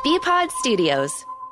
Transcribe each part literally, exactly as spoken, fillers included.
B-Pod Studios.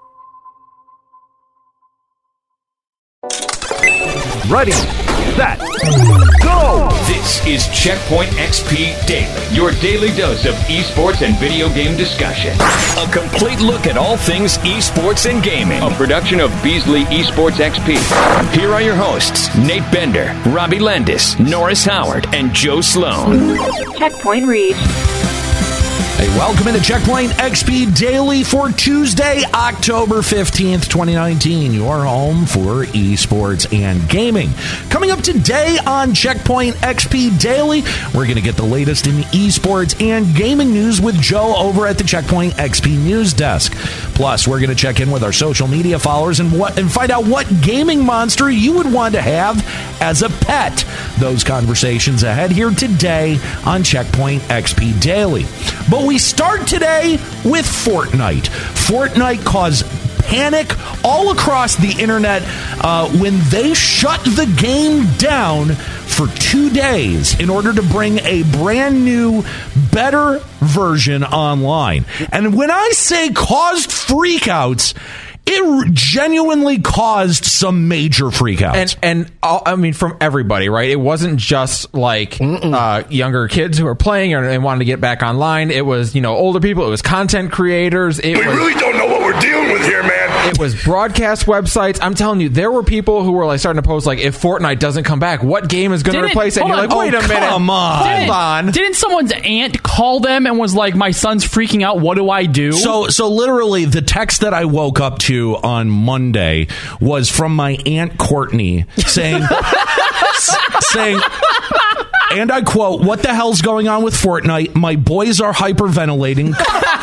Ready, set, go! This is Checkpoint X P Daily, your daily dose of esports and video game discussion. A complete look at all things esports and gaming. A production of Beasley Esports X P. Here are your hosts, Nate Bender, Robbie Landis, Norris Howard, and Joe Sloan. Checkpoint reached. Hey, welcome into Checkpoint X P Daily for Tuesday, October fifteenth, twenty nineteen. Your home for esports and gaming. Coming up today on Checkpoint X P Daily, we're going to get the latest in esports and gaming news with Joe over at the Checkpoint X P News Desk. Plus, we're going to check in with our social media followers and what and find out what gaming monster you would want to have as a pet. Those conversations ahead here today on Checkpoint X P Daily. But we start today with Fortnite. Fortnite caused panic all across the internet uh, when they shut the game down for two days in order to bring a brand new, better version online. And when I say caused freakouts, it genuinely caused some major freakouts. And, and all, I mean, from everybody, right? It wasn't just like uh, younger kids who were playing or, and wanted to get back online. It was, you know, older people. It was content creators. It we was, really don't know what we're dealing with here, man. It was broadcast websites. I'm telling you, there were people who were like starting to post like, if Fortnite doesn't come back, what game is going to replace it? And you're on, like, wait oh, a minute. Come on. Hold Didn't, on. Didn't someone's aunt call them and was like, my son's freaking out. What do I do? So, so literally, the text that I woke up to on Monday was from my Aunt Courtney saying, s- saying, and I quote, "What the hell's going on with Fortnite? My boys are hyperventilating."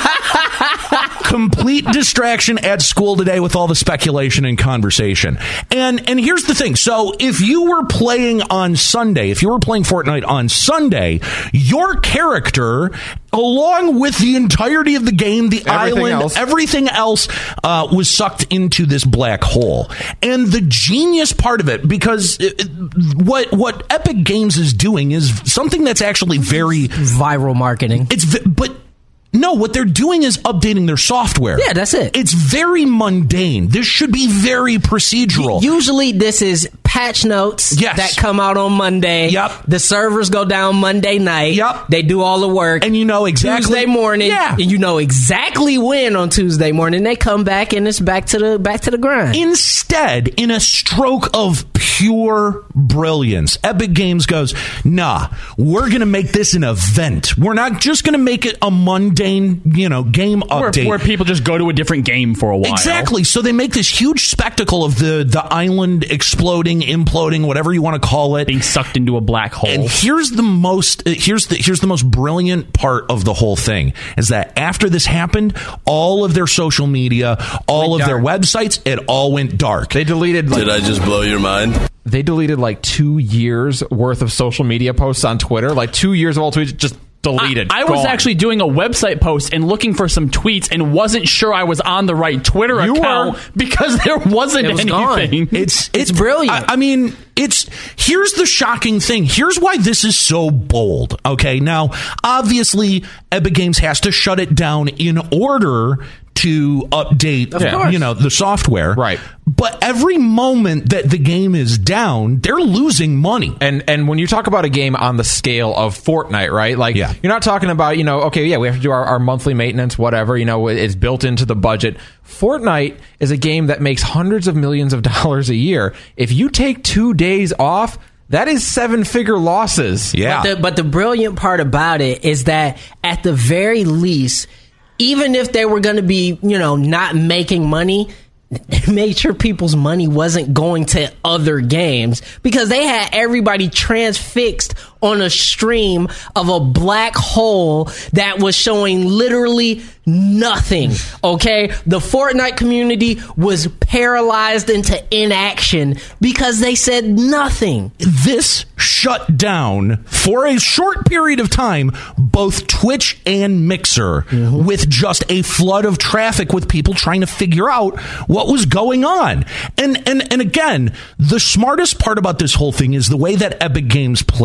Complete distraction at school today with all the speculation and conversation. And and here's the thing. So if you were playing on Sunday, if you were playing Fortnite on Sunday, your character, along with the entirety of the game, the Everything island, else. everything else uh, was sucked into this black hole. And the genius part of it, because it, it, what what Epic Games is doing is something that's actually very viral marketing. It's vi- but. No, what they're doing is updating their software. Yeah, that's it. It's very mundane. This should be very procedural. Usually this is patch notes Yes. that come out on Monday. Yep. The servers go down Monday night. Yep. They do all the work. And you know exactly. Tuesday morning. Yeah. And you know exactly when on Tuesday morning they come back and it's back to the back to the grind. Instead, in a stroke of pure brilliance, Epic Games goes, nah, we're going to make this an event. We're not just going to make it a mundane, you know, game where, update. where people just go to a different game for a while. Exactly. So they make this huge spectacle of the, the island exploding, imploding, whatever you want to call it. Being sucked into a black hole. And here's the most here's the here's the most brilliant part of the whole thing is that after this happened, all of their social media, all Went of their dark. websites, it all went dark. They deleted. Like, Did I just blow your mind? they deleted like two years worth of social media posts on Twitter. Like two years of all tweets just deleted. I, I was Gone. actually doing a website post and looking for some tweets and wasn't sure I was on the right Twitter You account were. because there wasn't It was gone. anything. It's It's brilliant. I, I mean, it's here's the shocking thing. Here's why this is so bold. Okay, now obviously, Epic Games has to shut it down in order to update, Of course. you know, the software. Right. But every moment that the game is down, they're losing money. And and when you talk about a game on the scale of Fortnite, right? Like, Yeah. you're not talking about, you know, okay, yeah, we have to do our, our monthly maintenance, whatever, you know, it's built into the budget. Fortnite is a game that makes hundreds of millions of dollars a year. If you take two days off, that is seven-figure losses. Yeah. But the, but the brilliant part about it is that at the very least, even if they were going to be, you know, not making money, they made sure people's money wasn't going to other games because they had everybody transfixed on a stream of a black hole that was showing literally nothing. Okay, the Fortnite community was paralyzed into inaction because they said nothing. This shut down for a short period of time both Twitch and Mixer Mm-hmm. with just a flood of traffic with people trying to figure out what was going on. And and and again, the smartest part about this whole thing is the way that Epic Games played it.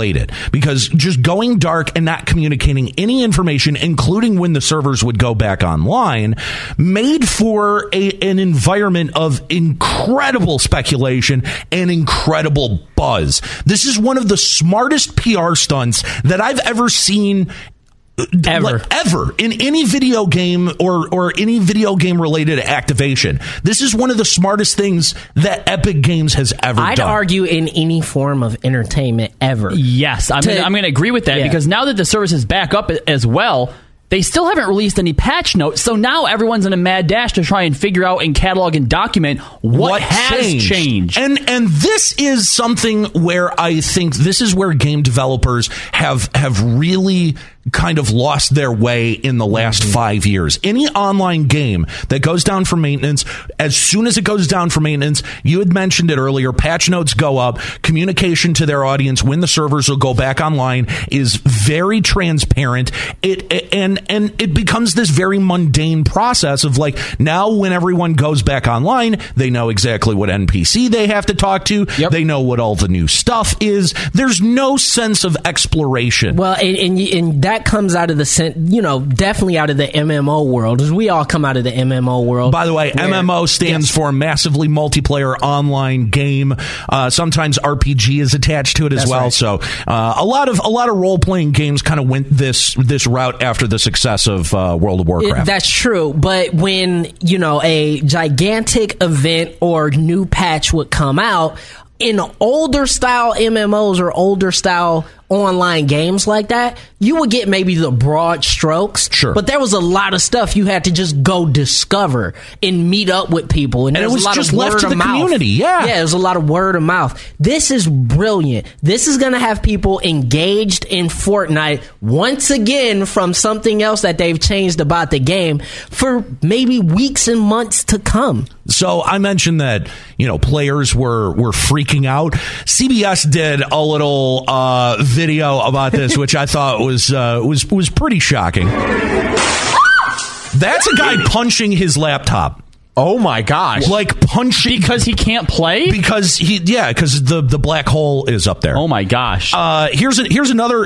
because just going dark and not communicating any information, including when the servers would go back online, made for a, an environment of incredible speculation and incredible buzz. This is one of the smartest P R stunts that I've ever seen. Ever. Like, ever in any video game or or any video game related activation. This is one of the smartest things that Epic Games has ever I'd done. argue in any form of entertainment ever. Yes, I'm To- gonna, I'm going to agree with that Yeah. because now that the service is back up as well, they still haven't released any patch notes. So now everyone's in a mad dash to try and figure out and catalog and document what, has changed. And and this is something where I think this is where game developers have have really kind of lost their way in the last Mm-hmm. five years. Any online game that goes down for maintenance, as soon as it goes down for maintenance, you had mentioned it earlier, patch notes go up, communication to their audience when the servers will go back online is very transparent. It and and it becomes this very mundane process of like, now when everyone goes back online, they know exactly what N P C they have to talk to. Yep. They know what all the new stuff is. There's no sense of exploration. Well, and, and, and that comes out of the, sen- you know, definitely out of the M M O world. As we all come out of the M M O world. By the way, where- M M O stands Yes. for massively multiplayer online game. Uh, sometimes R P G is attached to it as That's well. right. So uh, a lot of a lot of role playing games kind of went this this route after the success of uh, World of Warcraft. It- that's true, but when, you know, a gigantic event or new patch would come out, in older style M M Os or older style online games like that, you would get maybe the broad strokes. Sure. But there was a lot of stuff you had to just go discover and meet up with people. And, And there it was a lot just of left word to of the mouth. community, yeah. Yeah, it was a lot of word of mouth. This is brilliant. This is going to have people engaged in Fortnite once again from something else that they've changed about the game for maybe weeks and months to come. So I mentioned that, you know, players were were freaking out. C B S did a little uh, video about this, which I thought was uh, was was pretty shocking. That's a guy punching his laptop, Oh my gosh. like punching because he can't play? because he yeah because the the black hole is up there. Oh my gosh. Uh, here's a, here's another.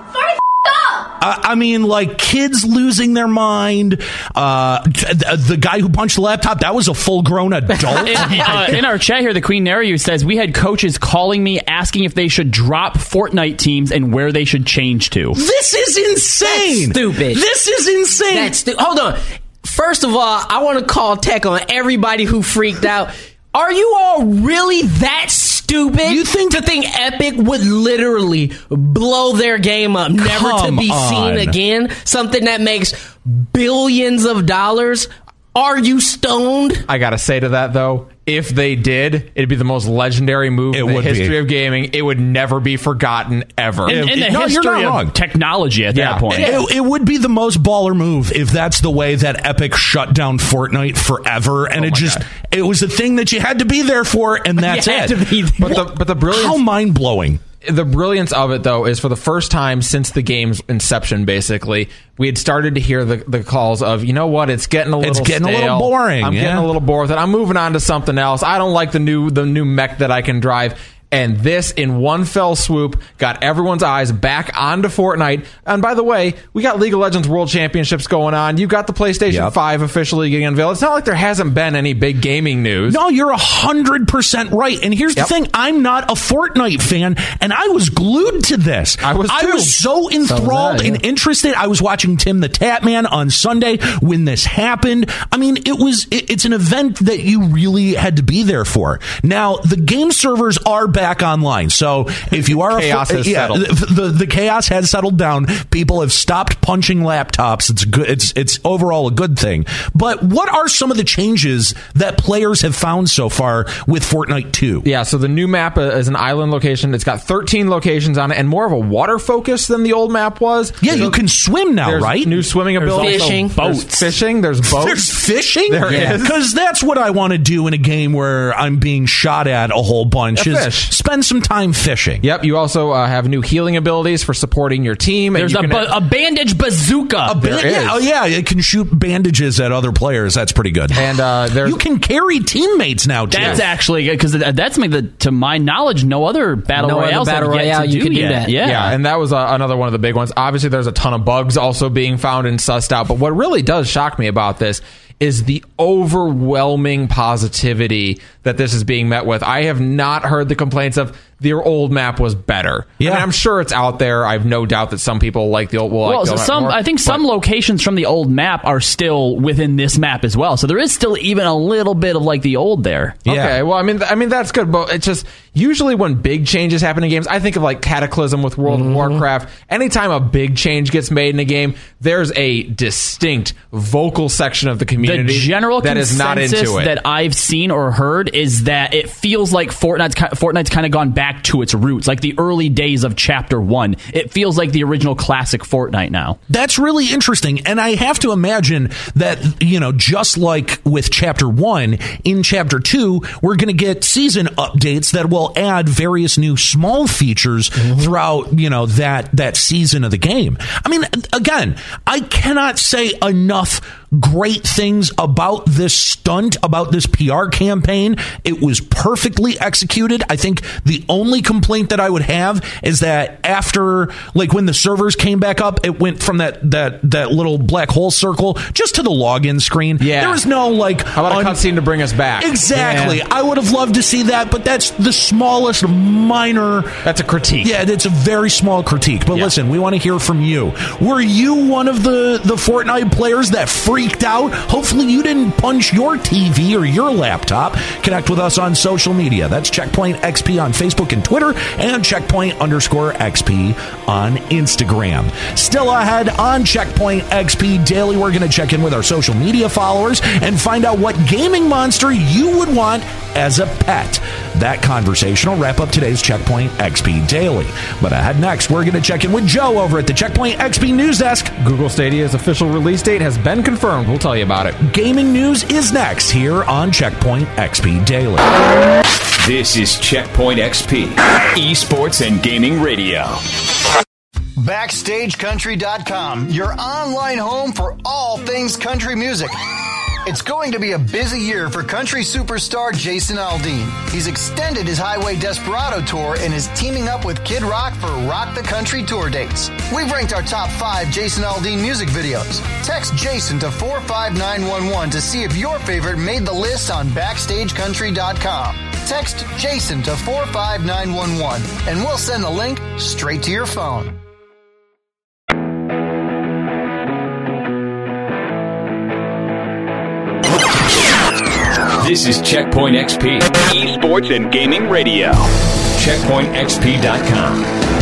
I I mean, like kids losing their mind. Uh, the, the guy who punched the laptop, that was a full-grown adult. in, uh, in our chat here, the Queen Neriu says, we had coaches calling me asking if they should drop Fortnite teams and where they should change to. This is insane. That's stupid. This is insane. That's stu- hold on. First of all, I want to call tech on everybody who freaked out. Are you all really that stupid? You think- to think Epic would literally blow their game up, never Come to be on. seen again? Something that makes billions of dollars? Are you stoned? I gotta say to that though, if they did, it'd be the most legendary move It in the would be. history of gaming. It would never be forgotten ever. In, in the No, you're history not of wrong. technology at Yeah. that point. It, it would be the most baller move if that's the way that Epic shut down Fortnite forever, and it my just God. it was a thing that you had to be there for, and that's You it. had to be there. But the but the brilliance How mind blowing! the brilliance of it though is for the first time since the game's inception, basically, we had started to hear the, the calls of, you know what, it's getting a little It's getting a little stale. boring, I'm yeah. getting a little bored with it. I'm moving on to something else. I don't like the new the new mech that I can drive. And this, in one fell swoop, got everyone's eyes back onto Fortnite. And by the way, we got League of Legends World Championships going on. You've got the PlayStation Yep. five officially getting unveiled. It's not like there hasn't been any big gaming news. No, you're a hundred percent right. And here's Yep. the thing: I'm not a Fortnite fan, and I was glued to this. I was I too. was so enthralled I, yeah. and interested. I was watching Tim the Tap Man on Sunday when this happened. I mean, it was it, it's an event that you really had to be there for. Now, the game servers are back online. So if you are Chaos a, has yeah, settled. The, the the chaos has settled down. People have stopped punching laptops. It's good. It's it's overall a good thing. But what are some of the changes that players have found so far with Fortnite two? Yeah, so the new map is an island location. It's got thirteen locations on it and more of a water focus than the old map was. Yeah, you can swim now, There's right? new swimming abilities. Fishing. There's Boats. fishing. There's boats. There's fishing? There is. Because that's what I want to do in a game where I'm being shot at a whole bunch. A is, fish. Spend some time fishing. Yep, you also uh, have new healing abilities for supporting your team. And There's you a, can, ba- a bandage bazooka. A ba- There yeah, is. oh yeah, it can shoot bandages at other players. That's pretty good. And uh, there's you can carry teammates now too. That's actually good because that's something that, to my knowledge, no other battle No other royales battle have yet royale to you do can do yet. that. Yeah. Yeah, and that was uh, another one of the big ones. Obviously, there's a ton of bugs also being found and sussed out. But what really does shock me about this is the overwhelming positivity that this is being met with. I have not heard the complaints of their old map was better. Yeah. I mean, I'm sure it's out there. I have no doubt that some people like the old. Will Well, like the so old map some more, I think some but- locations from the old map are still within this map as well. So there is still even a little bit of like the old there. Yeah. Okay, well, I mean, I mean that's good, but it's just usually when big changes happen in games, I think of like Cataclysm with World Mm-hmm. of Warcraft. Anytime a big change gets made in a game, there's a distinct vocal section of the The community general that is not consensus into it. that I've seen or heard is that it feels like Fortnite's ki- Fortnite's kind of gone back to its roots, like the early days of Chapter One. It feels like the original classic Fortnite now. That's really interesting. And I have to imagine that, you know, just like with Chapter one, in Chapter two, we're going to get season updates that will add various new small features mm-hmm. throughout, you know, that, that season of the game. I mean, again, I cannot say enough great things about this stunt, about this P R campaign. It was perfectly executed. I think the only complaint that I would have is that after, like, when the servers came back up, it went from that that that little black hole circle just to the login screen. Yeah. There was no, like... How about un- a cutscene to bring us back? Exactly. Yeah. I would have loved to see that, but that's the smallest minor... That's a critique. Yeah, it's a very small critique. But Yeah. listen, we want to hear from you. Were you one of the, the Fortnite players that freaked out? Hopefully you didn't punch your T V or your laptop. Connect with us on social media. That's Checkpoint X P on Facebook and Twitter, and Checkpoint underscore X P on Instagram. Still ahead on Checkpoint X P Daily, we're going to check in with our social media followers and find out what gaming monster you would want as a pet. That conversation will wrap up today's Checkpoint X P Daily. But ahead next, we're going to check in with Joe over at the Checkpoint X P News Desk. Google Stadia's official release date has been confirmed. We'll tell you about it. Gaming news is next here on Checkpoint X P Daily. This is Checkpoint X P, esports and gaming radio. Backstage Country dot com, your online home for all things country music. It's going to be a busy year for country superstar Jason Aldean. He's extended his Highway Desperado tour and is teaming up with Kid Rock for Rock the Country tour dates. We've ranked our top five Jason Aldean music videos. Text Jason to four five nine one one to see if your favorite made the list on Backstage Country dot com. Text Jason to four five nine one one and we'll send the link straight to your phone. This is Checkpoint X P, esports and gaming radio. Checkpoint X P dot com.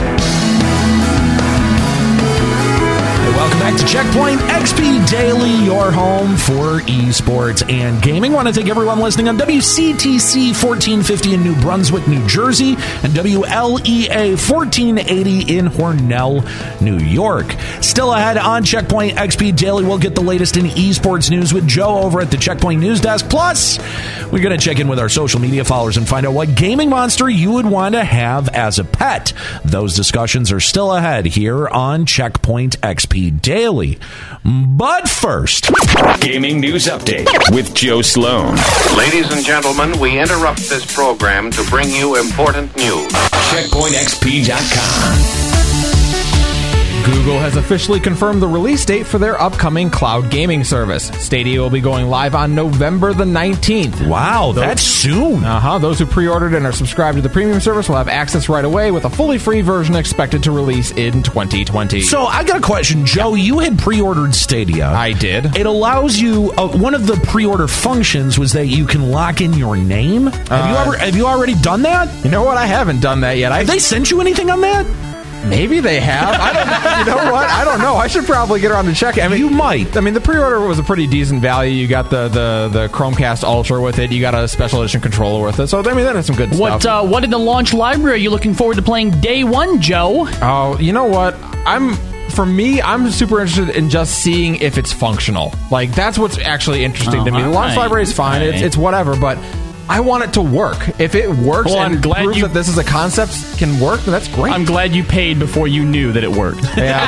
Welcome back to Checkpoint X P Daily, your home for esports and gaming. Want to thank everyone listening on W C T C fourteen fifty in New Brunswick, New Jersey, and W L E A fourteen eighty in Hornell, New York. Still ahead on Checkpoint X P Daily, we'll get the latest in esports news with Joe over at the Checkpoint News Desk. Plus, we're going to check in with our social media followers and find out what gaming monster you would want to have as a pet. Those discussions are still ahead here on Checkpoint X P Daily. But first, Gaming News Update with Joe Sloan. Ladies and gentlemen, we interrupt this program to bring you important news. Checkpoint X P dot com. Google has officially confirmed the release date for their upcoming cloud gaming service. Stadia will be going live on November the nineteenth. wow, that's soon. Uh-huh. Those who pre-ordered and are subscribed to the premium service will have access right away, with a fully free version expected to release in twenty twenty. So I got a question, Joe. You had pre-ordered Stadia. I did. It allows you. Uh, one of the pre-order functions was that you can lock in your name. Have you Uh, ever? Have you already done that? You know what? I haven't done that yet. I Have they sent you anything on that? Maybe they have. I don't. You know what? I don't know. I should probably get around to check it. I mean, You might. I mean, the pre-order was a pretty decent value. You got the, the, the Chromecast Ultra with it. You got a special edition controller with it. So I mean, that is some good What stuff. uh, what in the launch library are you looking forward to playing day one, Joe? Oh, you know what? I'm for me, I'm super interested in just seeing if it's functional. Like that's what's actually interesting Oh, to me. The launch right. library is fine. It's Right. it's whatever, but I want it to work. If it works Well, I'm and glad proves you- that this is a concept can work, then that's great. I'm glad you paid before you knew that it worked. Yeah,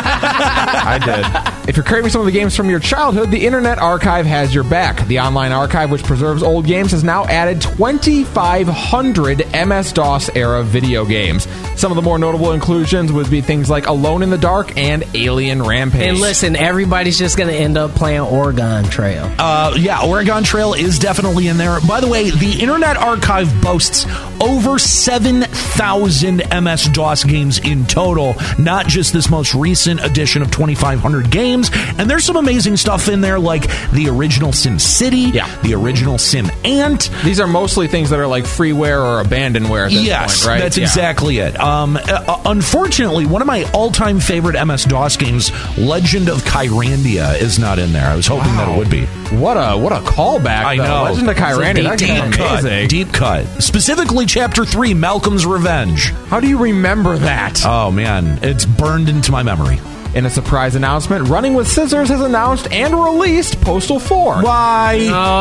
I did. If you're craving some of the games from your childhood, the Internet Archive has your back. The online archive, which preserves old games, has now added twenty-five hundred M S DOS era video games. Some of the more notable inclusions would be things like Alone in the Dark and Alien Rampage. And listen, everybody's just going to end up playing Oregon Trail. Uh, yeah, Oregon Trail is definitely in there. By the way, the Internet Archive boasts over seven thousand M S DOS games in total, not just this most recent edition of twenty-five hundred games. And there's some amazing stuff in there, like the original Sim City, Yeah. the original Sim Ant. These are mostly things that are like freeware or abandonware at this Yes, point, right? that's Yeah. exactly it. Um, uh, unfortunately, one of my all-time favorite M S DOS games, Legend of Kyrandia, is not in there. I was hoping that it would be. What a what a callback! I though. know. Legend of Kyrandia. That's Deep cut. amazing. Deep cut. Specifically, Chapter three, Malcolm's Revenge. How do you remember that? Oh, man. It's burned into my memory. In a surprise announcement, Running with Scissors has announced and released Postal four. Why?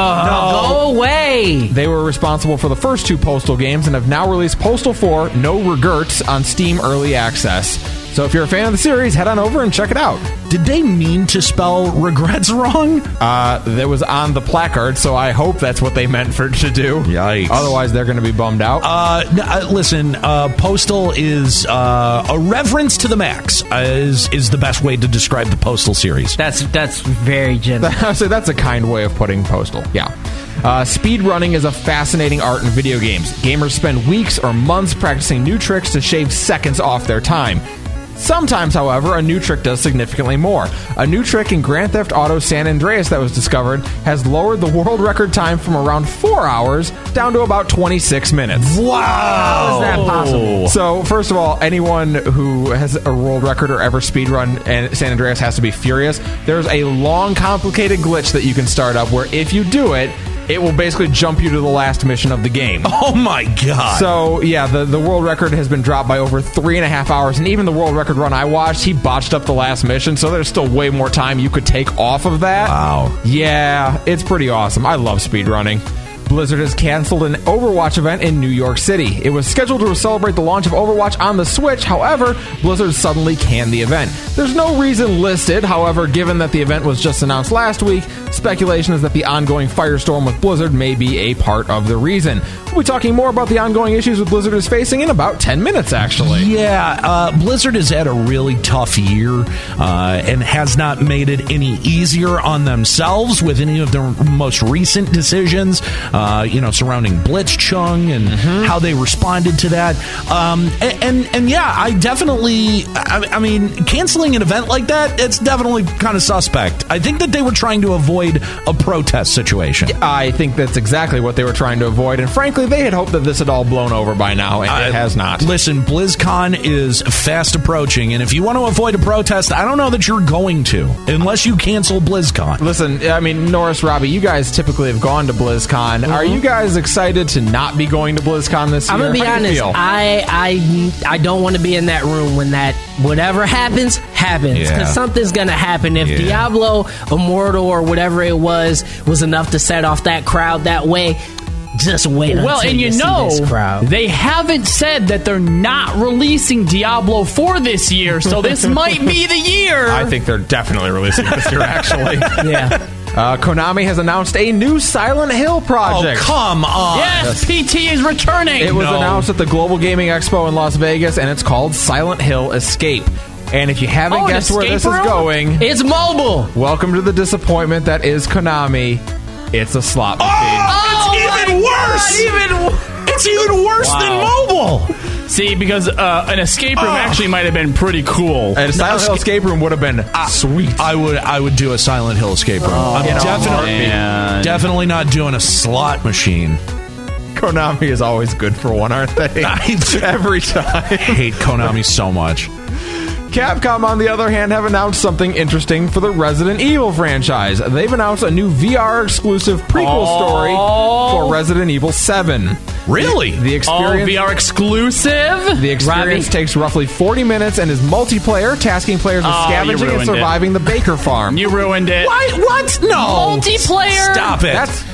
Oh, go away. They were responsible for the first two Postal games and have now released Postal four, No Regrets, on Steam Early Access. So if you're a fan of the series, head on over and check it out. Did they mean to spell regrets wrong? Uh, that was on the placard, so I hope that's what they meant for to do. Yikes. Otherwise, they're going to be bummed out. Uh, n- uh, listen, uh, Postal is uh, a reverence to the max, uh, is, is the best way to describe the Postal series. That's that's very generous. So that's a kind way of putting Postal. Yeah. Uh, speed running is a fascinating art in video games. Gamers spend weeks or months practicing new tricks to shave seconds off their time. Sometimes, however, a new trick does significantly more. A new trick in Grand Theft Auto San Andreas that was discovered has lowered the world record time from around four hours down to about twenty-six minutes. Wow! How is that possible? So, first of all, anyone who has a world record or ever speedrun and San Andreas has to be furious. There's a long, complicated glitch that you can start up where if you do it, it will basically jump you to the last mission of the game. Oh my god. So, yeah, the, the world record has been dropped by over three and a half hours, and even the world record run I watched, he botched up the last mission, so there's still way more time you could take off of that. Wow. Yeah, it's pretty awesome. I love speedrunning. Blizzard has canceled an Overwatch event in New York City. It was scheduled to celebrate the launch of Overwatch on the Switch. However, Blizzard suddenly canned the event. There's no reason listed. However, given that the event was just announced last week, speculation is that the ongoing firestorm with Blizzard may be a part of the reason. We'll be talking more about the ongoing issues with Blizzard is facing in about ten minutes, actually. Yeah, uh, Blizzard has had a really tough year uh, and has not made it any easier on themselves with any of their most recent decisions, uh, you know, surrounding Blitzchung and Mm-hmm. how they responded to that. Um, and, and, and yeah, I definitely, I, I mean, canceling an event like that, it's definitely kind of suspect. I think that they were trying to avoid a protest situation. I think that's exactly what they were trying to avoid, and frankly, they had hoped that this had all blown over by now, and Uh, it has not. Listen, BlizzCon is fast approaching, and if you want to avoid a protest, I don't know that you're going to, unless you cancel BlizzCon. Listen, I mean, Norris, Robbie, you guys typically have gone to BlizzCon. Mm-hmm. Are you guys excited to not be going to BlizzCon this year? I'm gonna be How do you honest. feel? I I I don't want to be in that room when that whatever happens happens because Yeah. something's gonna happen. If Yeah. Diablo Immortal or whatever it was was enough to set off that crowd that way, just wait. Well, until and you see know, this crowd. they haven't said that they're not releasing Diablo four this year, so this might be the year. I think they're definitely releasing this year, actually. Yeah. Uh, Konami has announced a new Silent Hill project. Oh, come on. Yes, P T is returning. It was No. announced at the Global Gaming Expo in Las Vegas, and it's called Silent Hill Escape. And if you haven't Oh, an guessed where escape this room? is going, It's mobile. welcome to the disappointment that is Konami. It's a slot machine. Oh, it's even worse. Even It's even worse Wow. than mobile. see, because uh, an escape room Oh. actually might have been pretty cool. And a Silent Hill Escape Room would have been sweet. I would I would do a Silent Hill escape room. I'm in a definitely man. definitely not doing a slot machine. Konami is always good for one, aren't they? Every time. I hate Konami so much. Capcom, on the other hand, have announced something interesting for the Resident Evil franchise. They've announced a new V R-exclusive prequel Oh. story for Resident Evil seven. Really? The Oh, experience... V R exclusive. The experience Robbie? takes roughly forty minutes and is multiplayer, tasking players with Oh, you scavenging and ruined it. surviving the Baker farm. You ruined it. What? What? No. Multiplayer? Stop it. That's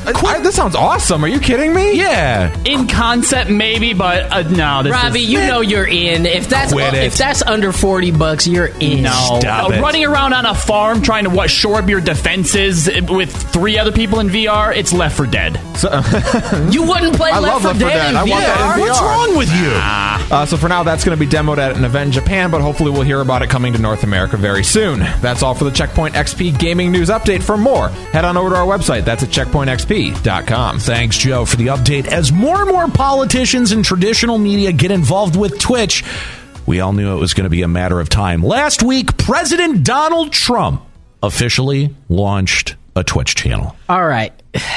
I, this sounds awesome. Are you kidding me? Yeah. In concept, maybe, but uh, no. This Robbie, is, you know you're in. If that's Quit it. if that's under forty bucks, you're in. No. Stop Uh, it. running around on a farm trying to what shore up your defenses with three other people in V R, it's Left four Dead. You wouldn't play I Left love four Left four Dead in Dead. I want that in V R? V R. What's wrong with you? Uh, so for now, that's going to be demoed at an event in Japan, but hopefully we'll hear about it coming to North America very soon. That's all for the Checkpoint X P Gaming News Update. For more, head on over to our website. That's at checkpoint x p dot com. Thanks, Joe, for the update. As more and more politicians and traditional media get involved with Twitch, we all knew it was going to be a matter of time. Last week, President Donald Trump officially launched a Twitch channel. All right.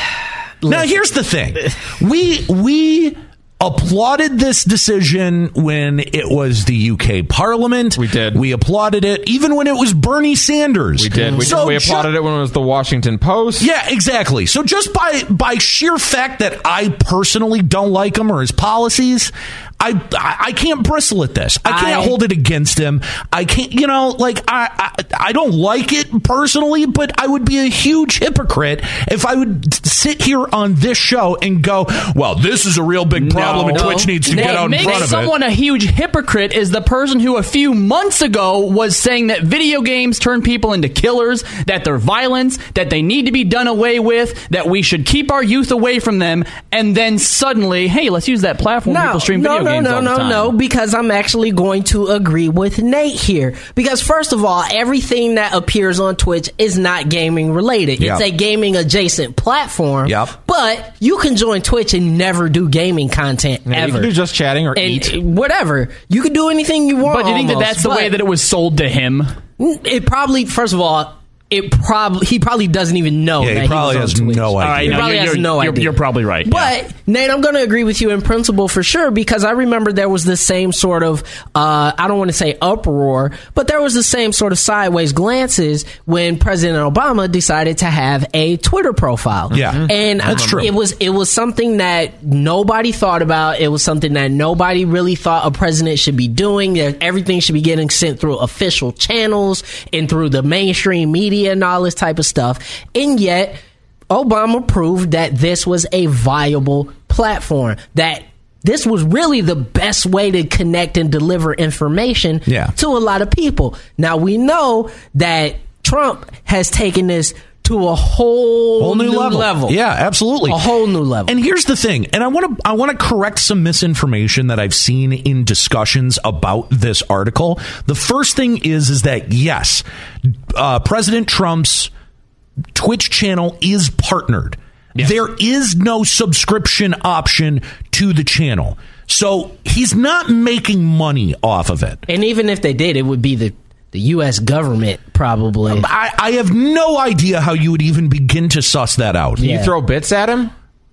Now, here's the thing. We we applauded this decision when it was the U K Parliament. We did. We applauded it even when it was Bernie Sanders. We did. We, So we ju- applauded it when it was the Washington Post. Yeah, exactly. So just by by sheer fact that I personally don't like him or his policies, I I, I can't bristle at this. I can't I- hold it against him. I can't, you know, like I, I I don't like it personally, but I would be a huge hypocrite if I would sit here on this show and go, well, this is a real big problem and No. Twitch needs to What get out in makes front of someone it. a huge hypocrite is the person who a few months ago was saying that video games turn people into killers, that they're violence, that they need to be done away with, that we should keep our youth away from them, and then suddenly, hey, let's use that platform. No, people stream no, video no, games no, all the no, time. no, because I'm actually going to agree with Nate here. Because first of all, everything that appears on Twitch is not gaming related. Yep. It's a gaming adjacent platform. Yep. But you can join Twitch and never do gaming content Yeah, ever. you can do just chatting or and eat. whatever. You can do anything you want. But do you think that almost, that's the way but that it was sold to him? it probably, first of all, it probably he probably doesn't even know. Yeah, he that probably he was has on Twitch. no idea. All right, He no, probably you're, has you're, no you're, idea. you're probably right. But, Nate, I'm going to agree with you in principle for sure, because I remember there was the same sort of, uh, I don't want to say uproar, but there was the same sort of sideways glances when President Obama decided to have a Twitter profile. Yeah. And That's true. it was, it was something that nobody thought about. It was something that nobody really thought a president should be doing. That everything should be getting sent through official channels and through the mainstream media and all this type of stuff. And yet, Obama proved that this was a viable platform, that this was really the best way to connect and deliver information Yeah. to a lot of people. Now, we know that Trump has taken this to a whole, Whole new, level. level. Yeah, absolutely. A whole new level. And here's the thing, and I want to I want to correct some misinformation that I've seen in discussions about this article. The first thing is is that yes, uh, President Trump's Twitch channel is partnered. Yes. There is no subscription option to the channel. So he's not making money off of it. And even if they did, it would be the, the U S government probably. I, I have no idea how you would even begin to suss that out. Can Yeah. you throw bits at him?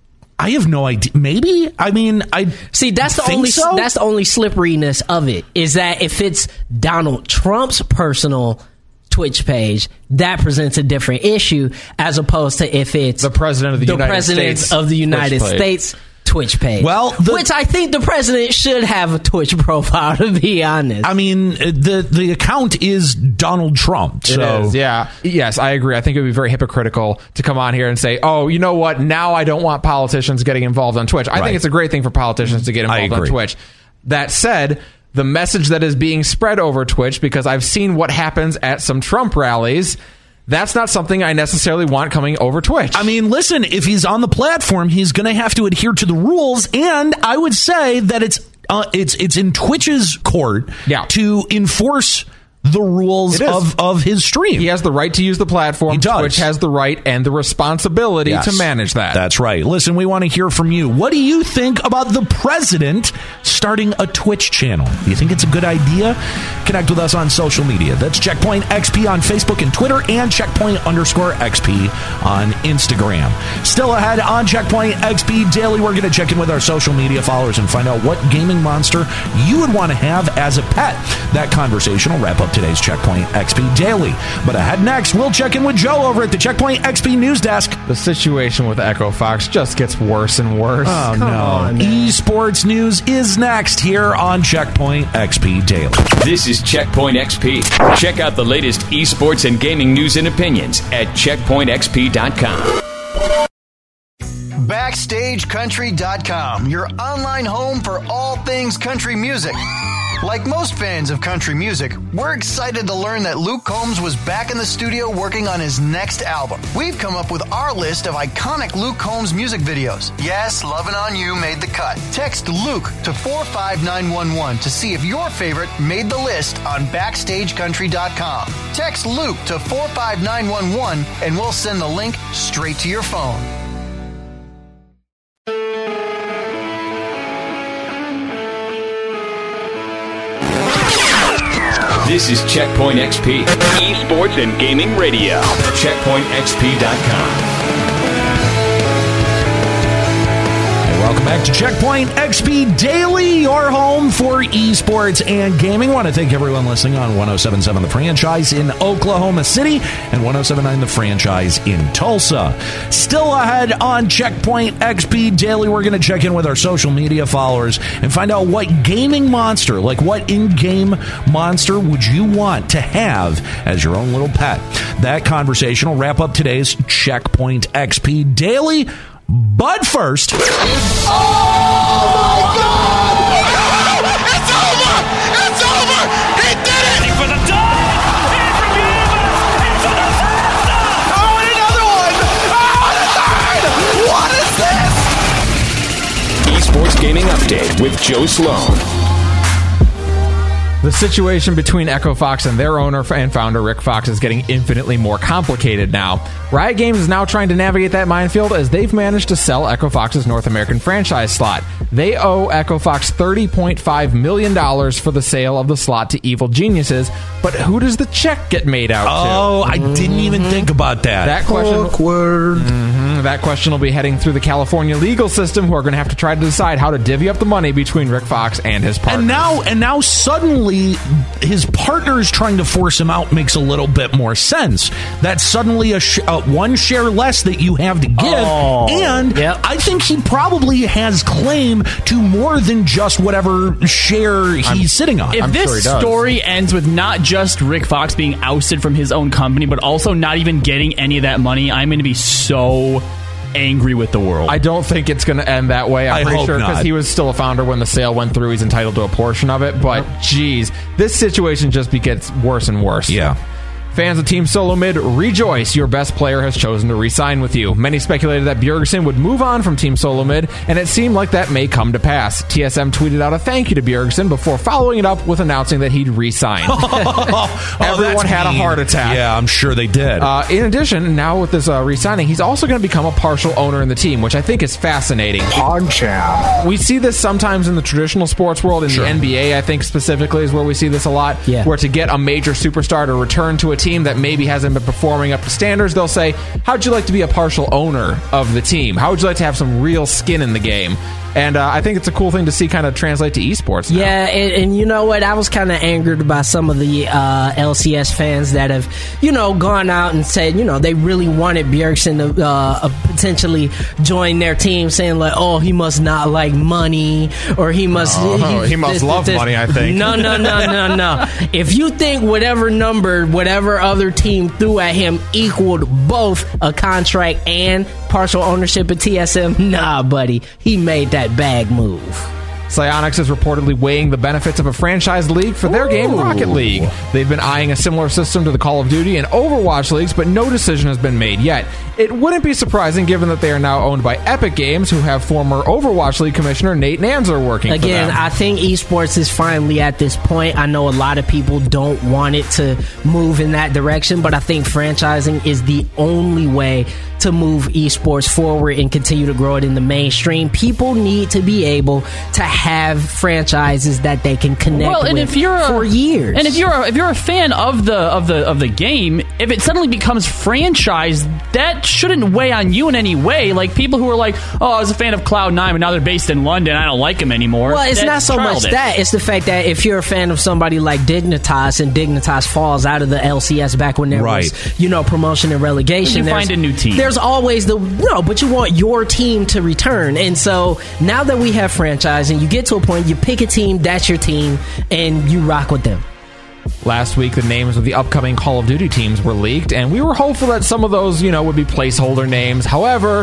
I have no idea. Maybe. I mean, I See, that's the think only so? that's the only slipperiness of it, is that if it's Donald Trump's personal Twitch page, that presents a different issue as opposed to if it's The president of the United president States of the United Twitch page. States Twitch page. Well, the- which I think the president should have a Twitch profile, to be honest. I mean, the the account is Donald Trump. It So is, yeah. Yes, I agree. I think it would be very hypocritical to come on here and say, oh, you know what? Now I don't want politicians getting involved on Twitch. I Right. think it's a great thing for politicians to get I involved on agree. Twitch. That said, the message that is being spread over Twitch, because I've seen what happens at some Trump rallies, that's not something I necessarily want coming over Twitch. I mean, listen, if he's on the platform, he's going to have to adhere to the rules, and I would say that it's uh, it's it's in Twitch's court Yeah. to enforce the rules It is. of, of his stream. he has the right to use the platform. He does. Twitch has the right and the responsibility Yes. to manage that. That's right. Listen, we want to hear from you. What do you think about the president starting a Twitch channel? Do you think it's a good idea? Connect with us on social media. That's Checkpoint X P on Facebook and Twitter, and Checkpoint underscore X P on Instagram. Still ahead on Checkpoint X P Daily, we're going to check in with our social media followers and find out what gaming monster you would want to have as a pet. That conversation will wrap up today's Checkpoint X P Daily. But ahead next, we'll check in with Joe over at the Checkpoint X P News Desk. The situation with Echo Fox just gets worse and worse. Oh, Come no. on, man. Esports news is next here on Checkpoint X P Daily. This is Checkpoint X P. Check out the latest esports and gaming news and opinions at checkpoint x p dot com. Backstage Country dot com, your online home for all things country music. Like most fans of country music, we're excited to learn that Luke Combs was back in the studio working on his next album. We've come up with our list of iconic Luke Combs music videos. Yes, Lovin' On You made the cut. Text Luke to four five nine one one to see if your favorite made the list on Backstage Country dot com. Text Luke to four five nine one one and we'll send the link straight to your phone. This is Checkpoint X P, esports and gaming radio. Checkpoint X P dot com. Welcome back to Checkpoint X P Daily, your home for esports and gaming. I want to thank everyone listening on one oh seven point seven The Franchise in Oklahoma City and one oh seven point nine The Franchise in Tulsa. Still ahead on Checkpoint X P Daily, we're going to check in with our social media followers and find out what gaming monster, like what in-game monster would you want to have as your own little pet. That conversation will wrap up today's Checkpoint X P Daily. But first... Oh, my God! It's over! It's over! He did it! For the dog! And for Gilbert! Into the first dog! Oh, and another one! Oh, and a third! What is this? Esports Gaming Update with Joe Sloan. The situation between Echo Fox and their owner and founder Rick Fox is getting infinitely more complicated now. Riot Games is now trying to navigate that minefield as they've managed to sell Echo Fox's North American franchise slot. They owe Echo Fox thirty point five million dollars for the sale of the slot to Evil Geniuses, but who does the check get made out to? Oh, I mm-hmm. didn't even think about that. That question, Awkward. Mm-hmm, that question will be heading through the California legal system, who are going to have to try to decide how to divvy up the money between Rick Fox and his partner. And now, and now suddenly his partner is trying to force him out makes a little bit more sense. That's suddenly a sh- uh, one share less that you have to give. Oh, and yep. I think he probably has claim to more than just whatever share he's I'm, sitting on. If I'm this sure he does. story ends with not just Rick Fox being ousted from his own company, but also not even getting any of that money, I'm going to be so angry with the world. I don't think it's going to end that way. I'm I pretty hope sure because not. he was still a founder when the sale went through. He's entitled to a portion of it. But, geez, this situation just gets worse and worse. Yeah. Fans of Team Solo Mid, rejoice. Your best player has chosen to re-sign with you. Many speculated that Bjergsen would move on from Team Solo Mid, and it seemed like that may come to pass. T S M tweeted out a thank you to Bjergsen before following it up with announcing that he'd re-signed. oh, Everyone had mean. a heart attack. Yeah, I'm sure they did. Uh, in addition, now with this uh, re-signing, he's also going to become a partial owner in the team, which I think is fascinating. PogChamp. We see this sometimes in the traditional sports world. In Sure. the N B A, I think specifically is where we see this a lot. Yeah. Where to get a major superstar to return to a team that maybe has hasn't been performing up to standards, they'll say, how'd you like to be a partial owner of the team? How would you like to have some real skin in the game? And uh, I think it's a cool thing to see kind of translate to esports now. Yeah, and, and you know what? I was kind of angered by some of the uh, L C S fans that have, you know, gone out and said, you know, they really wanted Bjergsen to uh, potentially join their team, saying like, oh, he must not like money, or he must... Oh, he, he must this, love this. money, I think. No, no, no, no, no. If you think whatever number, whatever other team threw at him equaled both a contract and partial ownership of T S M, nah, buddy. He made that bag move. Psyonix is reportedly weighing the benefits of a franchise league for their Ooh. game Rocket League. They've been eyeing a similar system to the Call of Duty and Overwatch leagues, but no decision has been made yet. It wouldn't be surprising given that they are now owned by Epic Games, who have former Overwatch League commissioner Nate Nanzer working Again, for them. I think esports is finally at this point. I know a lot of people don't want it to move in that direction, but I think franchising is the only way to move esports forward and continue to grow it in the mainstream. People need to be able to have franchises that they can connect well, and with if you're a, for years. And if you're a, if you're a fan of the of the of the game, if it suddenly becomes franchise, that shouldn't weigh on you in any way. Like people who are like, "Oh, I was a fan of Cloud nine, but now they're based in London. I don't like them anymore." Well, it's That's not so childish. much that. It's the fact that if you're a fan of somebody like Dignitas, and Dignitas falls out of the L C S back when there Right. was, you know, promotion and relegation, You there's- find a new team. There's always the no, but you want your team to return. And so now that we have franchising, you get to a point, you pick a team, that's your team, and you rock with them. Last week, the names of the upcoming Call of Duty teams were leaked, and we were hopeful that some of those, you know, would be placeholder names. However,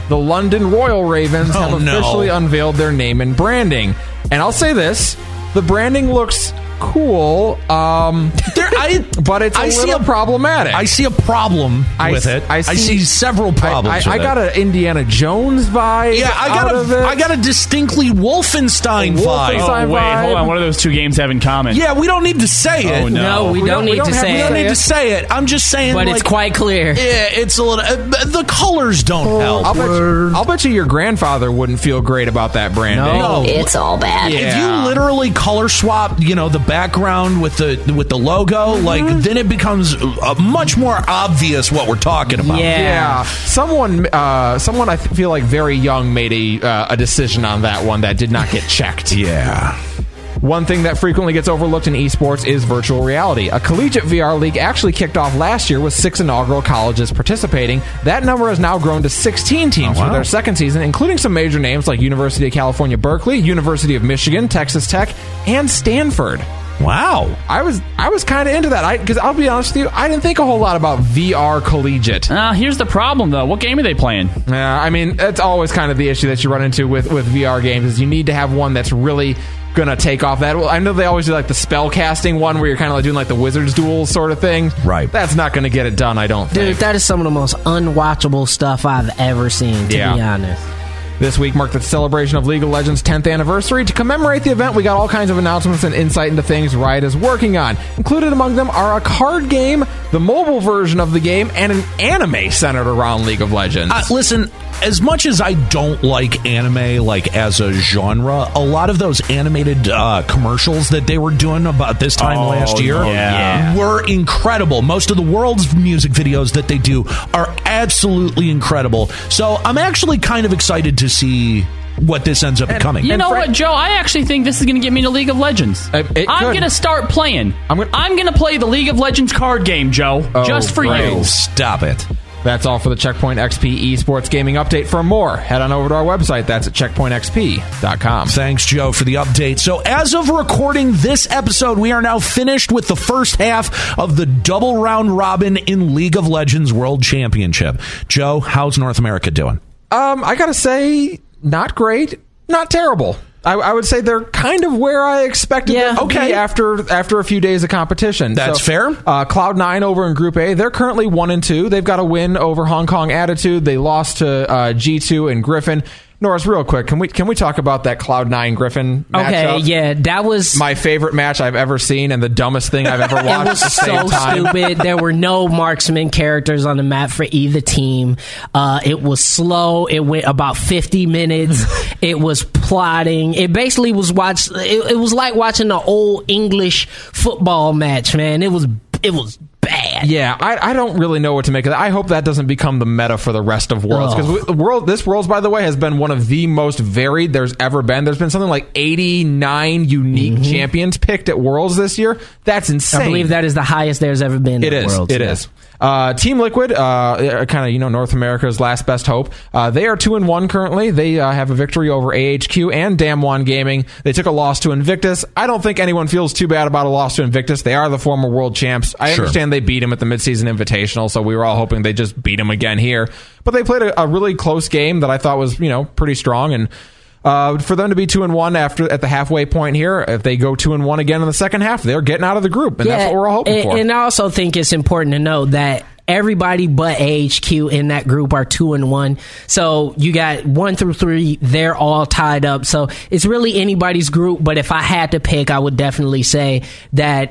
the London Royal Ravens Oh, have officially no. unveiled their name and branding. And I'll say this, the branding looks cool, um, There, I, but it's a I see little a problematic. I see a problem I with s- it. I I see, see- several problems. I, I, I with got it. an Indiana Jones vibe. Yeah, I out got of a, it. I got a distinctly Wolfenstein A vibe. Wolfenstein Oh, wait, vibe. hold on. What do those two games have in common? Yeah, we don't need to say it. Oh, no. No, we, We don't, don't- need we don't to have- say we We it. don't need it. to say it. I'm just saying, But like, it's quite clear. Yeah, it's a little. Uh, the colors don't I'll help. bet, you, I'll bet you your grandfather wouldn't feel great about that branding. No. It's all bad. Yeah. If you literally color swap, you know, the background with the with the logo, like then it becomes uh, much more obvious what we're talking about. Yeah. Yeah, someone, uh, someone I feel like very young made a uh, a decision on that one that did not get checked. Yeah. One thing that frequently gets overlooked in esports is virtual reality. A collegiate V R league actually kicked off last year with six inaugural colleges participating. That number has now grown to sixteen teams Oh, wow. for their second season, including some major names like University of California, Berkeley, University of Michigan, Texas Tech, and Stanford. Wow. I was I was kind of into that because I'll be honest with you, I didn't think a whole lot about V R collegiate. Uh, here's the problem, though. What game are they playing? Yeah, I mean that's always kind of the issue that you run into with, with V R games is you need to have one that's really gonna take off that. Well, I know they always do like the spell casting one where you're kind of like doing like the Wizard's Duel sort of thing. Right. That's not gonna get it done, I don't think. Dude, that is some of the most unwatchable stuff I've ever seen, to Yeah. be honest. This week marked the celebration of League of Legends' tenth anniversary. To commemorate the event, we got all kinds of announcements and insight into things Riot is working on. Included among them are a card game, the mobile version of the game, and an anime centered around League of Legends. Uh, listen, as much as I don't like anime, like as a genre, a lot of those animated uh, commercials that they were doing about this time Oh, last year yeah. were incredible. Most of the world's music videos that they do are absolutely incredible. So I'm actually kind of excited to see what this ends up becoming. You And know Frank- what, Joe? I actually think this is going to get me to League of Legends. Uh, it I'm could. going to start playing. I'm I'm gonna- going to play the League of Legends card game, Joe, Oh, just for great. you. Stop it. That's all for the Checkpoint X P Esports Gaming Update. For more, head on over to our website. That's at checkpoint x p dot com. Thanks, Joe, for the update. So, as of recording this episode, we are now finished with the first half of the double round robin in League of Legends World Championship. Joe, how's North America doing? Um, I gotta say, not great, not terrible. I, I would say they're kind of where I expected Yeah. them to Okay. be after after a few days of competition. That's fair. Uh, Cloud nine over in Group A, they're currently one and two. They've got a win over Hong Kong Attitude. They lost to uh, G two and Griffin. Norris, real quick, can we can we talk about that Cloud nine Griffin Okay, matchup? yeah, that was My favorite match I've ever seen and the dumbest thing I've ever it watched was at the same so time. stupid. There were no marksman characters on the map for either team. Uh, it was slow. It went about fifty minutes. It was plotting. It basically was watch. It, it was like watching an old English football match. Man, it was it was bad. Yeah, I, I don't really know what to make of that. I hope that doesn't become the meta for the rest of Worlds because the world, this Worlds, by the way, has been one of the most varied there's ever been. There's been something like eighty-nine unique champions picked at Worlds this year. That's insane. I believe that is the highest there's ever been. It in is. Worlds, It yeah. is. Uh, Team Liquid, uh, kind of you know North America's last best hope. Uh, they are two and one currently. They uh, have a victory over A H Q and Damwon Gaming. They took a loss to Invictus. I don't think anyone feels too bad about a loss to Invictus. They are the former world champs. I Sure. understand they beat him at the midseason invitational, so we were all hoping they just beat him again here. But they played a, a really close game that I thought was you know pretty strong and. Uh, for them to be two and one after at the halfway point here, if they go two and one again in the second half, they're getting out of the group, and that's what we're all hoping and, for. And I also think it's important to know that everybody but A H Q in that group are two and one. So you got one through three; they're all tied up. So it's really anybody's group. But if I had to pick, I would definitely say that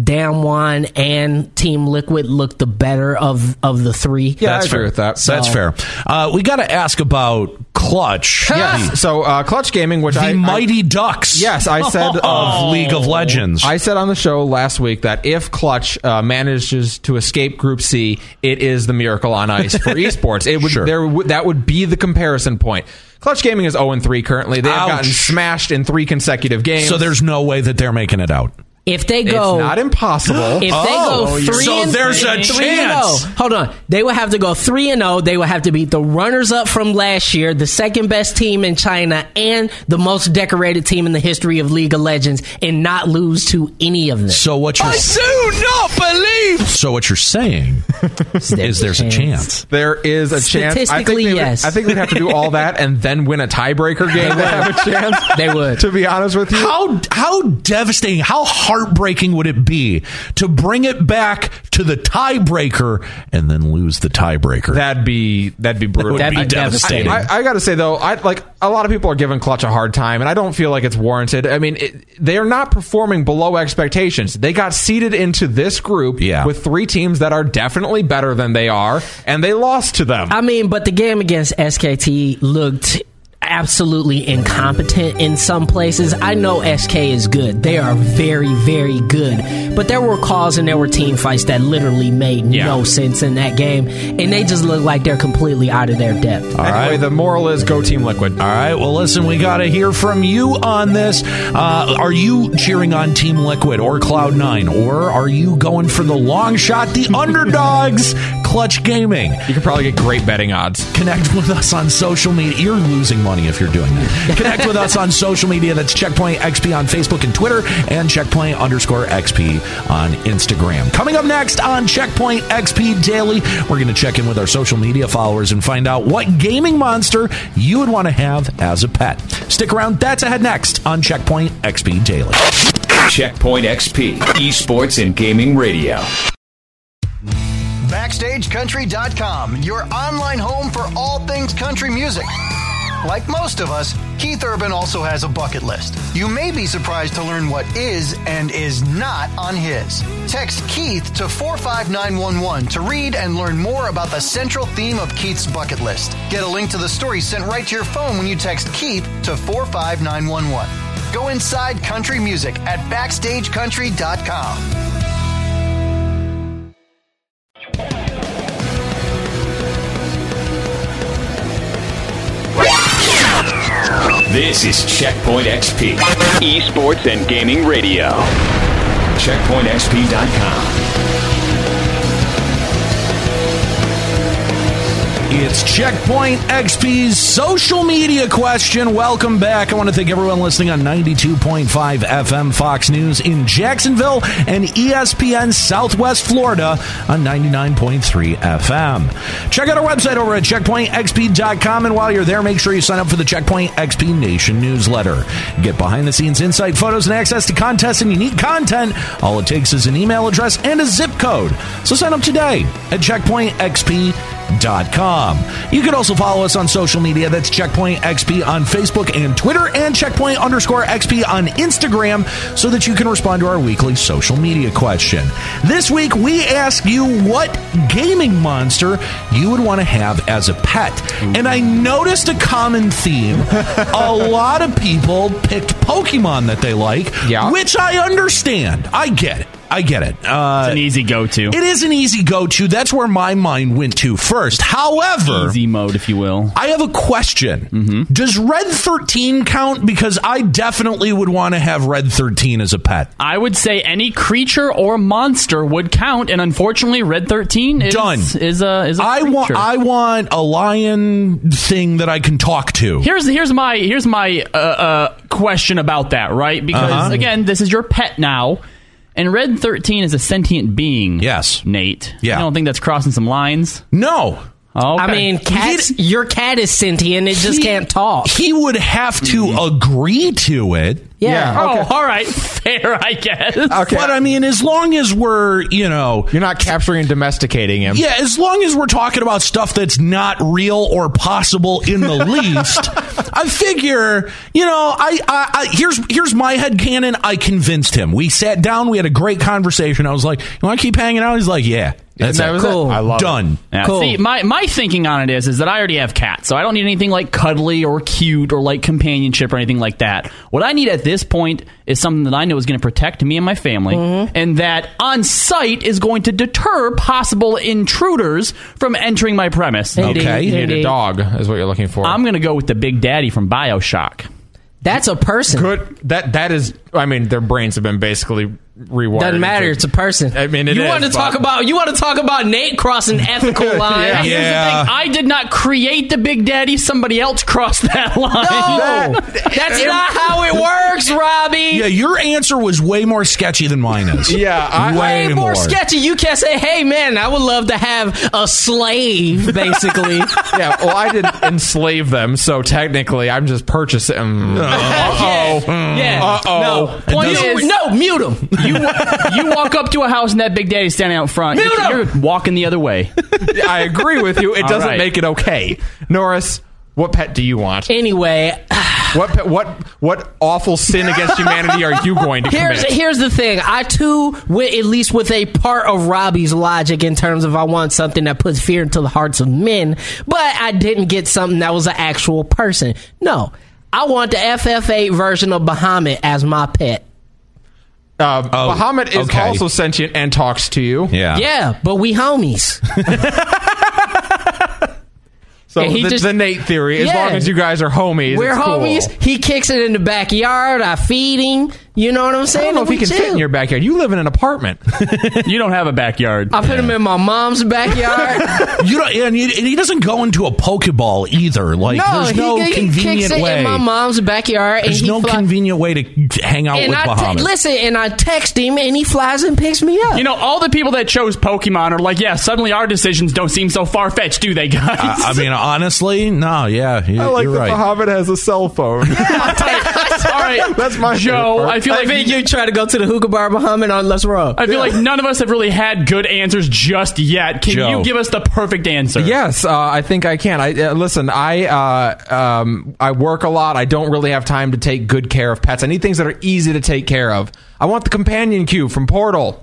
Damwon and Team Liquid look the better of of the three. Yeah, That's I agree fair. with that. That's fair. Uh, we got to ask about Clutch. Yes. So uh, Clutch Gaming, which The I, Mighty I Ducks. yes, I said of League of Legends. I said on the show last week that if Clutch uh, manages to escape Group C, it is the miracle on ice for esports. It would Sure. there would that would be the comparison point. Clutch Gaming is zero and three currently. They have Ouch. gotten smashed in three consecutive games. So there's no way that they're making it out. If they go, it's not impossible. If they Oh, go three, so and, there's a three and chance. oh, hold on, they would have to go three and zero. They would have to beat the runners-up from last year, the second best team in China, and the most decorated team in the history of League of Legends, and not lose to any of them. So what you're I do not believe. so what you're saying is there's a chance. There is a chance. I think Statistically, they would- yes. I think they'd have to do all that and then win a tiebreaker game to have a chance. They would. To be honest with you. How how devastating, how heartbreaking would it be to bring it back to the tiebreaker and then lose the tiebreaker? That'd be that'd be brutal. That'd be devastating. I, I, I got to say though, I like a lot of people are giving Clutch a hard time, and I don't feel like it's warranted. I mean, it, they are not performing below expectations. They got seeded into this group Yeah. with three teams that are definitely better than they are, and they lost to them. I mean, but the game against S K T looked absolutely incompetent in some places. I know S K is good. They are very, very good. But there were calls and there were team fights that literally made Yeah. no sense in that game. And they just look like they're completely out of their depth. All anyway, right. the moral is go Team Liquid. All right. Well, listen, we got to hear from you on this. Uh, are you cheering on Team Liquid or Cloud nine? Or are you going for the long shot, the underdogs, Clutch Gaming? You can probably get great betting odds. Connect with us on social media. You're losing money if you're doing that. Connect with us on social media. That's Checkpoint X P on Facebook and Twitter, and Checkpoint underscore X P on Instagram. Coming up next on Checkpoint X P Daily, we're going to check in with our social media followers and find out what gaming monster you would want to have as a pet. Stick around. That's ahead next on Checkpoint X P Daily. Checkpoint X P, esports and gaming radio. Backstage Country dot com, your online home for all things country music. Like most of us, Keith Urban also has a bucket list. You may be surprised to learn what is and is not on his. Text Keith to four five nine one one to read and learn more about the central theme of Keith's bucket list. Get a link to the story sent right to your phone when you text Keith to four five nine one one. Go inside country music at Backstage Country dot com. This is Checkpoint X P, esports and gaming radio. Checkpoint X P dot com. It's Checkpoint X P's social media question. Welcome back. I want to thank everyone listening on ninety-two point five F M Fox News in Jacksonville and E S P N Southwest Florida on ninety-nine point three F M. Check out our website over at Checkpoint X P dot com, and while you're there, make sure you sign up for the Checkpoint X P Nation newsletter. Get behind-the-scenes insight, photos, and access to contests and unique content. All it takes is an email address and a zip code. So sign up today at Checkpoint X P dot com. You can also follow us on social media. That's Checkpoint X P on Facebook and Twitter, and Checkpoint underscore X P on Instagram, so that you can respond to our weekly social media question. This week, we ask you what gaming monster you would want to have as a pet. And I noticed a common theme. A lot of people picked Pokemon that they like, Yeah. which I understand. I get it. I get it. Uh, It's an easy go-to. it is an easy go-to. That's where my mind went to first. However, Easy mode, if you will. I have a question. Mm-hmm. Does Red thirteen count? Because I definitely would want to have Red thirteen as a pet. I would say any creature or monster would count, and unfortunately, Red thirteen is Done. is a is a I want creature. I want a lion thing that I can talk to. Here's here's my here's my uh, uh, question about that, right? Because Uh-huh. again, this is your pet now, and Red thirteen is a sentient being. Yes. Nate. Yeah. I don't think that's crossing some lines. No. Oh, okay. I mean, cats, your cat is sentient. It just He- can't talk. He would have to agree to it. Yeah. Oh, Okay. all right, fair, I guess. Okay. But I mean, as long as we're, you know, You're not capturing and domesticating him. yeah, as long as we're talking about stuff that's not real or possible in the least, I figure, you know, I, I, I here's here's my headcanon. I convinced him. We sat down. We had a great conversation. I was like, "You want to keep hanging out?" He's like, "Yeah, that's that it. was Cool. it. I love it. Done." Yeah, Cool. See, my, my thinking on it is is that I already have cats, so I don't need anything like cuddly or cute or like companionship or anything like that. What I need at this point is something that I know is going to protect me and my family, and that on site is going to deter possible intruders from entering my premise. Indeed, Okay. You need a indeed. dog, is what you're looking for. I'm going to go with the Big Daddy from BioShock. That's a person. Good. That that is. I mean, their brains have been basically rewired. Doesn't matter. into- It's a person. I mean, it you is, want to but- talk about you want to talk about Nate crossing ethical lines. Yeah. Here's Yeah. the thing. I did not create the Big Daddy. Somebody else crossed that line. No, that's not how it works, Robbie. Yeah, your answer was way more sketchy than mine is. Yeah, I- way, Way more sketchy. You can't say, "Hey, man, I would love to have a slave." Basically, Yeah, well, I didn't enslave them, so technically, I'm just purchasing. Um, yeah, yeah. Uh-oh. No, Point you, is- no, mute him. You you walk up to a house and that Big Daddy's standing out front. Mute You're, him! you're walking the other way. I agree with you. It All doesn't right. make it okay. Norris, what pet do you want? Anyway, What pet, what what awful sin against humanity are you going to here's commit? here's the thing. I too, went at least with a part of Robbie's logic in terms of I want something that puts fear into the hearts of men, but I didn't get something that was an actual person. No, I want the F F eight version of Bahamut as my pet. Uh, Bahamut is okay. also sentient and talks to you. Yeah. Yeah, but we homies. So And he the, just- the Nate theory, as Yeah. long as you guys are homies, We're it's cool. homies. He kicks it in the backyard. I feed him. You know what I'm I saying? don't know if And he we can fit chill. in your backyard. You live in an apartment. You don't have a backyard. I put him in my mom's backyard. You don't, and he, and he doesn't go into a Pokeball either. Like, no, there's he, no he convenient kicks it way. in my mom's backyard. There's and he no fly- convenient way to hang out And with I Bahamut. te- listen, and I text him, and he flies and picks me up. You know, all the people that chose Pokemon are like, yeah, suddenly our decisions don't seem so far-fetched, do they, guys? I, I mean, honestly, no, yeah, you, I like you're that right. Bahamut has a cell phone. all right, That's my Joe, favorite part. I feel I like think you try to go to the hookah bar, Bahamut, on Let's Roll. I feel like none of us have really had good answers just yet. Can Joe. you give us the perfect answer? Yes, uh, I think I can. I uh, listen. I uh, um, I work a lot. I don't really have time to take good care of pets. I need things that are easy to take care of. I want the companion cube from Portal.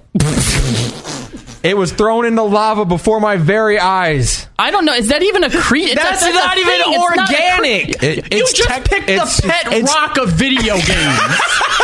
It was thrown into lava before my very eyes. I don't know. Is that even a creature? That's not even organic. It- You it's just tech- picked it's- the pet it's- rock of video games.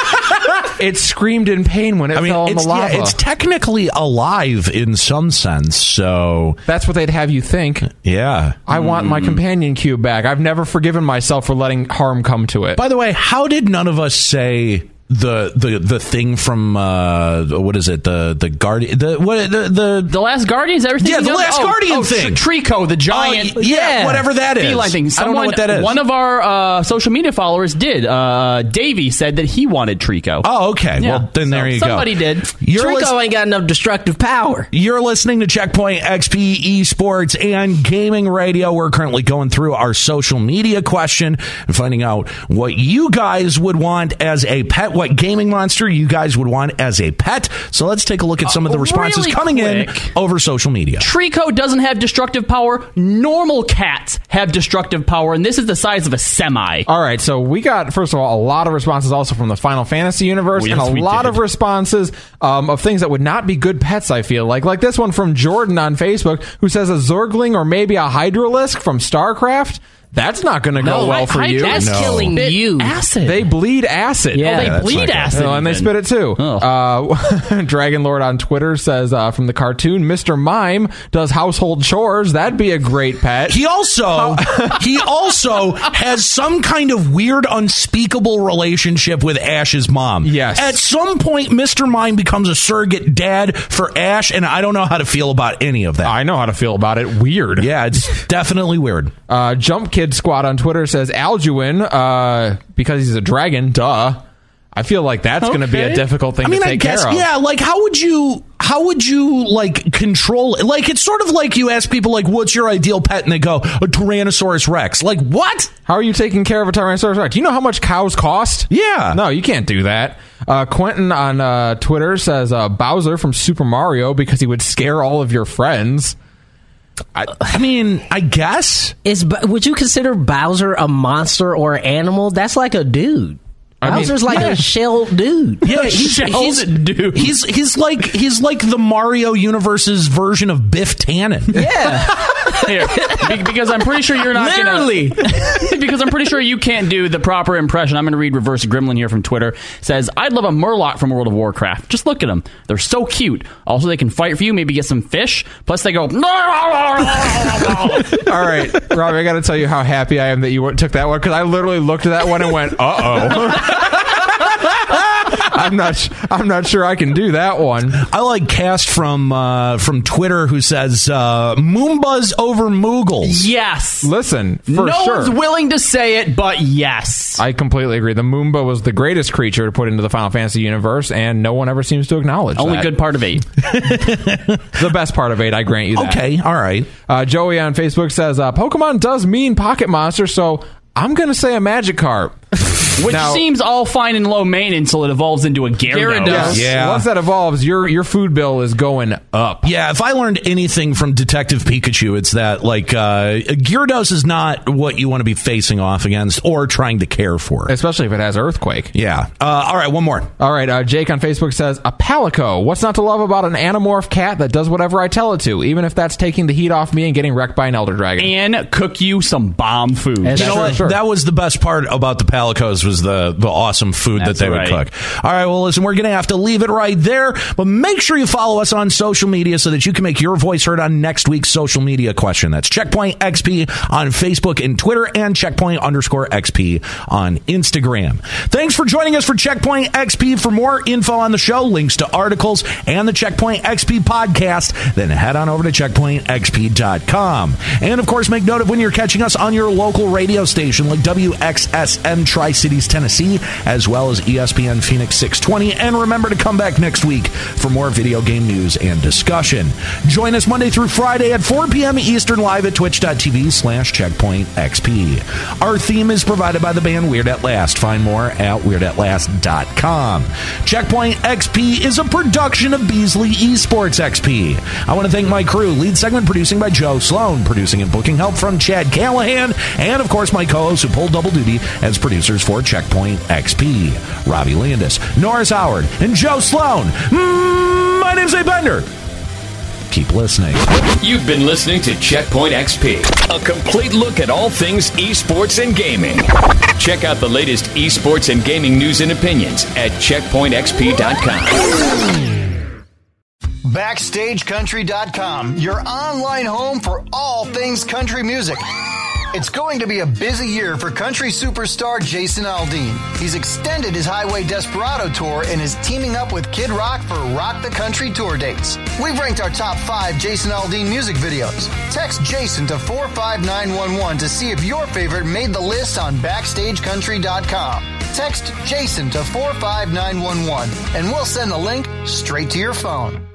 It screamed in pain when it I mean, fell in it's, the lava. yeah, it's technically alive in some sense. So, That's what they'd have you think. yeah. I want my companion cube back. I've never forgiven myself for letting harm come to it. By the way, how did none of us say the the the thing from uh what is it the the guardian the what the the The Last Guardians, everything. Yeah, the else? Last oh, Guardian oh, thing. Trico, the giant. Oh, yeah, whatever that is. Feline thing. I don't know Someone- what that is. One of our uh, social media followers did. Uh, Davey said that he wanted Trico. Oh, okay. Yeah. Well, then So there you somebody go. did. You're Trico lis- ain't got enough destructive power. You're listening to Checkpoint X P Esports and Gaming Radio. We're currently going through our social media question and finding out what you guys would want as a pet, what gaming monster you guys would want as a pet. So let's take a look at some of the Uh, responses really coming in quick. over social media. Trico doesn't have destructive power. Normal cats have destructive power, and this is the size of a semi. All right, so we got, first of all, a lot of responses also from the Final Fantasy universe, Oh, yes, and a we lot did. of responses um, of things that would not be good pets, I feel like. Like this one from Jordan on Facebook, who says a Zergling or maybe a Hydralisk from StarCraft. That's not going to go No, well for Hy- you. That's No. killing Spit you. acid. They bleed acid. Yeah, oh, they that's bleed not good. acid. Oh, and they even. spit it too. Ugh. Uh, Dragon Lord on Twitter says uh, from the cartoon, Mister Mime does household chores. That'd be a great pet. He also he also has some kind of weird, unspeakable relationship with Ash's mom. Yes. At some point, Mister Mime becomes a surrogate dad for Ash, and I don't know how to feel about any of that. I know how to feel about it. Weird. Yeah, it's definitely weird. Uh, Jump Kid Squad on Twitter says Alduin, uh, because he's a dragon, duh. I feel like that's going to be a Okay. difficult thing I mean, to I take guess, care of. yeah, like, how would you, how would you, like, control it? Like, it's sort of like you ask people, like, what's your ideal pet? And they go, a Tyrannosaurus Rex. Like, what? How are you taking care of a Tyrannosaurus Rex? Do you know how much cows cost? Yeah. No, you can't do that. Uh, Quentin on uh, Twitter says uh, Bowser from Super Mario because he would scare all of your friends. I, I mean, I guess. Is Bo- would you consider Bowser a monster or an animal? That's like a dude. I mean, Bowser's like yeah. a shell dude. Yeah, he's, Shelled he's, dude. he's he's like he's like the Mario universe's version of Biff Tannen. Yeah. Here, be- because I'm pretty sure you're not Literally. Gonna, because I'm pretty sure you can't do the proper impression. I'm going to read Reverse Gremlin here from Twitter. Says, I'd love a Murloc from World of Warcraft. Just look at them. They're so cute. Also, they can fight for you, maybe get some fish. Plus, they go... All right, Robbie, I got to tell you how happy I am that you took that one because I literally looked at that one and went, uh-oh. I'm not. I'm not sure I can do that one. I like Cast from uh, from Twitter who says uh, Moombas over Moogles. Yes. Listen, for no sure. one's willing to say it, but yes. I completely agree. The Moomba was the greatest creature to put into the Final Fantasy universe, and no one ever seems to acknowledge Only that. good part of eight. The best part of eight, I grant you that. Okay, all right. Uh, Joey on Facebook says, uh, Pokemon does mean pocket monster, so I'm going to say a Magikarp. Which Now- seems all fine and low maintenance until it evolves into a Gyarados. Yes. Yeah. Once that evolves, your your food bill is going up. Yeah, if I learned anything from Detective Pikachu, it's that, like, uh, Gyarados is not what you want to be facing off against or trying to care for. Especially if it has Earthquake. Yeah. Uh, all right, one more. All right, uh, Jake on Facebook says, a Palico. What's not to love about an Animorph cat that does whatever I tell it to, even if that's taking the heat off me and getting wrecked by an Elder Dragon? And cook you some bomb food. That's You know true. what? Sure. That was the best part about the Palicos was the, the awesome food That's that they right. would cook. All right, well, listen, we're going to have to leave it right there, but make sure you follow us on social media so that you can make your voice heard on next week's social media question. That's Checkpoint X P on Facebook and Twitter and Checkpoint underscore X P on Instagram. Thanks for joining us for Checkpoint X P. For more info on the show, links to articles, and the Checkpoint X P podcast, then head on over to checkpoint x p dot com. And, of course, make note of when you're catching us on your local radio station like W X S M Tri-Cities, Tennessee, as well as E S P N Phoenix six twenty. And remember to come back next week for more video game news and discussion. Join us Monday through Friday at four p.m. Eastern live at twitch.tv slash checkpoint XP. Our theme is provided by the band Weird At Last. Find more at weird at last dot com. Checkpoint X P is a production of Beasley Esports X P. I want to thank my crew, lead segment producing by Joe Sloan, producing and booking help from Chad Callahan, and of course my co-hosts who pull double duty as producers for Checkpoint X P, Robbie Landis, Norris Howard, and Joe Sloan. Mm, my name's A. Bender. Keep listening. You've been listening to Checkpoint X P, a complete look at all things esports and gaming. Check out the latest esports and gaming news and opinions at checkpoint x p dot com. Backstage Country dot com, your online home for all things country music. It's going to be a busy year for country superstar Jason Aldean. He's extended his Highway Desperado tour and is teaming up with Kid Rock for Rock the Country tour dates. We've ranked our top five Jason Aldean music videos. Text Jason to four five nine one one to see if your favorite made the list on Backstage Country dot com. Text Jason to four five nine one one and we'll send the link straight to your phone.